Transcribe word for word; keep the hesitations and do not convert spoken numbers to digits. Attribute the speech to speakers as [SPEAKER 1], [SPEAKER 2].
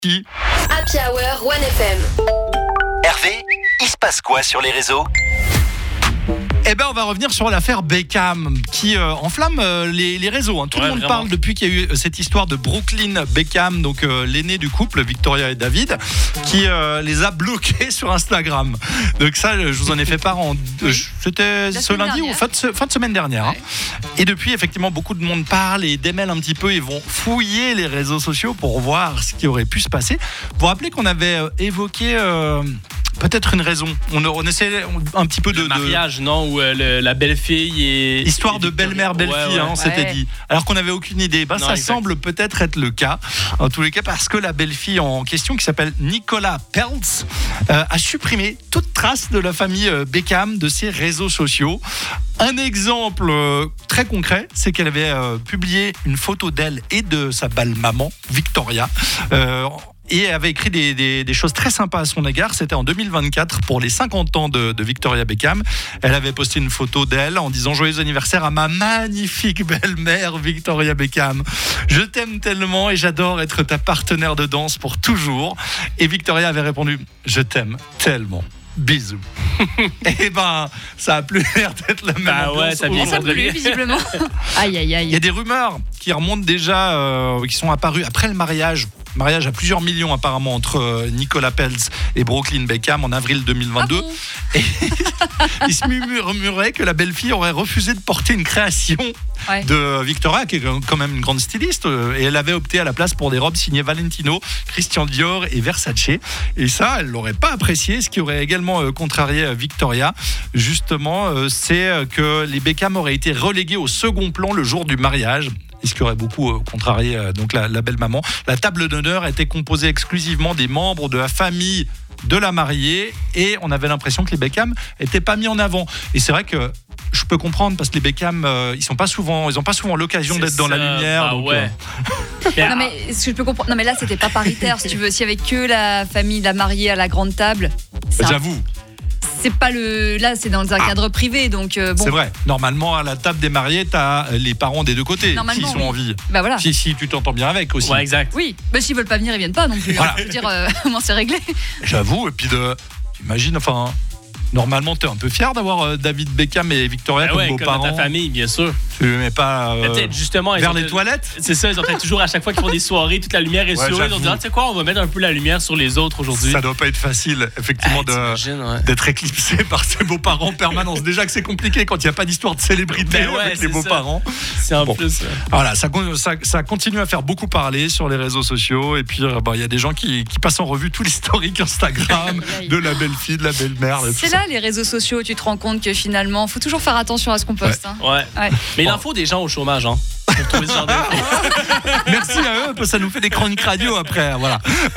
[SPEAKER 1] Qui
[SPEAKER 2] Happy Hour One F M.
[SPEAKER 3] Hervé, il se passe quoi sur les réseaux ?
[SPEAKER 1] Eh ben, on va revenir sur l'affaire Beckham qui euh, enflamme euh, les, les réseaux. Hein. Tout
[SPEAKER 4] Ouais,
[SPEAKER 1] le monde
[SPEAKER 4] vraiment.
[SPEAKER 1] parle depuis qu'il y a eu cette histoire de Brooklyn Beckham, donc euh, l'aîné du couple, Victoria et David, qui euh, les a bloqués sur Instagram. Donc ça, je vous en ai fait part en.
[SPEAKER 5] Oui.
[SPEAKER 1] C'était
[SPEAKER 5] La
[SPEAKER 1] ce
[SPEAKER 5] semaine
[SPEAKER 1] lundi ou
[SPEAKER 5] dernière.
[SPEAKER 1] fin de, se- fin de semaine dernière. Hein. Et depuis, effectivement, beaucoup de monde parle et démêle un petit peu. Ils vont fouiller les réseaux sociaux pour voir ce qui aurait pu se passer. Vous vous rappelez qu'on avait euh, évoqué. euh, Peut-être une raison. On, on essayait un petit peu de.
[SPEAKER 4] Le
[SPEAKER 1] de-
[SPEAKER 4] mariage, non, où euh, le- la belle-fille et...
[SPEAKER 1] Histoire
[SPEAKER 4] et
[SPEAKER 1] de
[SPEAKER 4] Victoria.
[SPEAKER 1] belle-mère, belle-fille,
[SPEAKER 4] Ouais, ouais.
[SPEAKER 1] hein, on s'était
[SPEAKER 5] Ouais.
[SPEAKER 1] dit. Alors qu'on n'avait aucune idée. Bah,
[SPEAKER 4] Non,
[SPEAKER 1] ça
[SPEAKER 4] exact.
[SPEAKER 1] semble peut-être être le cas. En tous les cas, parce que la belle-fille en question, qui s'appelle Nicola Peltz, euh, a supprimé toute trace de la famille euh, Beckham de ses réseaux sociaux. Un exemple euh, très concret, c'est qu'elle avait euh, publié une photo d'elle et de sa belle-maman, Victoria. Euh, Et avait écrit des, des, des choses très sympas à son égard. C'était en deux mille vingt-quatre pour les cinquante ans de, de Victoria Beckham. Elle avait posté une photo d'elle en disant joyeux anniversaire à ma magnifique belle-mère Victoria Beckham. Je t'aime tellement et j'adore être ta partenaire de danse pour toujours. Et Victoria avait répondu je t'aime tellement. Bisous. Et ben, ça a plus l'air d'être la même
[SPEAKER 4] Bah ouais,
[SPEAKER 1] ambiance.
[SPEAKER 4] ça vient
[SPEAKER 5] Ça
[SPEAKER 4] très
[SPEAKER 5] plus,
[SPEAKER 4] bien.
[SPEAKER 5] visiblement. Aïe, aïe,
[SPEAKER 1] Il y a
[SPEAKER 5] aïe.
[SPEAKER 1] des rumeurs qui remontent déjà, euh, qui sont apparues après le mariage. Mariage à plusieurs millions apparemment entre euh, Nicola Peltz et Brooklyn Beckham en avril deux mille vingt-deux.
[SPEAKER 5] Ah bon
[SPEAKER 1] Et il se murmurait que la belle-fille aurait refusé de porter une création
[SPEAKER 5] Ouais.
[SPEAKER 1] de Victoria, qui est quand même une grande styliste, euh, et elle avait opté à la place pour des robes signées Valentino, Christian Dior et Versace. Et ça, elle l'aurait pas apprécié. Ce qui aurait également euh, contrarié euh, Victoria, justement, euh, c'est euh, que les Beckham auraient été relégués au second plan le jour du mariage. Et ce qui aurait beaucoup euh, contrarié euh, donc la, la belle maman. La table d'honneur était composée exclusivement des membres de la famille de la mariée, et on avait l'impression que les Beckham n'étaient pas mis en avant. Et c'est vrai que je peux comprendre, parce que les Beckham, euh, ils sont pas souvent, ils ont pas souvent l'occasion
[SPEAKER 4] C'est
[SPEAKER 1] d'être dans la
[SPEAKER 4] ça,
[SPEAKER 1] lumière.
[SPEAKER 4] bah
[SPEAKER 1] donc,
[SPEAKER 4] ouais. Mais,
[SPEAKER 5] Non mais ce que je peux comprendre. Non mais là c'était pas paritaire si tu veux. S'il y avait que la famille de la mariée à la grande table, c'est,
[SPEAKER 1] euh,
[SPEAKER 5] un-
[SPEAKER 1] j'avoue,
[SPEAKER 5] c'est pas le. Là c'est dans un cadre privé donc euh, bon.
[SPEAKER 1] c'est vrai. Normalement, à la table des mariés, t'as les parents des deux côtés qui
[SPEAKER 5] Normalement,
[SPEAKER 1] sont
[SPEAKER 5] oui.
[SPEAKER 1] en vie.
[SPEAKER 5] Bah voilà.
[SPEAKER 1] Si, si tu t'entends bien avec aussi.
[SPEAKER 4] ouais, exact.
[SPEAKER 5] Oui. Bah s'ils veulent pas venir ils viennent pas non plus.
[SPEAKER 1] Voilà.
[SPEAKER 5] Hein. Je veux dire euh, comment c'est réglé.
[SPEAKER 1] J'avoue, et puis de, imagine, enfin, normalement, t'es un peu fier d'avoir euh, David Beckham et Victoria
[SPEAKER 4] Ah
[SPEAKER 1] comme
[SPEAKER 4] ouais, comme dans
[SPEAKER 1] beaux-parents.
[SPEAKER 4] ta famille, bien sûr.
[SPEAKER 1] Tu les mets pas euh,
[SPEAKER 4] Mais peut-être justement, ils
[SPEAKER 1] vers
[SPEAKER 4] ont
[SPEAKER 1] les
[SPEAKER 4] peut-être-
[SPEAKER 1] toilettes.
[SPEAKER 4] C'est ça, ils ont peut-être toujours, à chaque fois qu'ils font des soirées, toute la lumière est
[SPEAKER 1] Ouais,
[SPEAKER 4] sur eux. Ils
[SPEAKER 1] j'avoue.
[SPEAKER 4] ont dit, ah, tu sais quoi, on va mettre un peu la lumière sur les autres aujourd'hui.
[SPEAKER 1] Ça doit pas être facile, effectivement,
[SPEAKER 4] Ah,
[SPEAKER 1] de,
[SPEAKER 4] t'imagines, ouais.
[SPEAKER 1] d'être éclipsé par ses beaux-parents en permanence. Déjà que c'est compliqué quand il n'y a pas d'histoire de célébrité
[SPEAKER 4] Ben ouais,
[SPEAKER 1] avec
[SPEAKER 4] c'est
[SPEAKER 1] les beaux-parents.
[SPEAKER 4] C'est en
[SPEAKER 1] Bon.
[SPEAKER 4] plus. euh,
[SPEAKER 1] Voilà, ça, con- ça, ça continue à faire beaucoup parler sur les réseaux sociaux. Et puis, euh, bah, il y a des gens qui, qui passent en revue tout l'historique Instagram de la belle-fille, de la belle-mère. de tout
[SPEAKER 5] C'est
[SPEAKER 1] ça.
[SPEAKER 5] là les réseaux sociaux. Tu te rends compte que finalement faut toujours faire attention à ce qu'on poste. Hein.
[SPEAKER 4] Ouais.
[SPEAKER 5] Ouais.
[SPEAKER 4] Mais il en
[SPEAKER 1] Bon.
[SPEAKER 4] faut des gens au chômage, hein. Pour trouver ce genre d'infos.
[SPEAKER 1] Merci à eux, parce que ça nous fait des chroniques radio après. Voilà.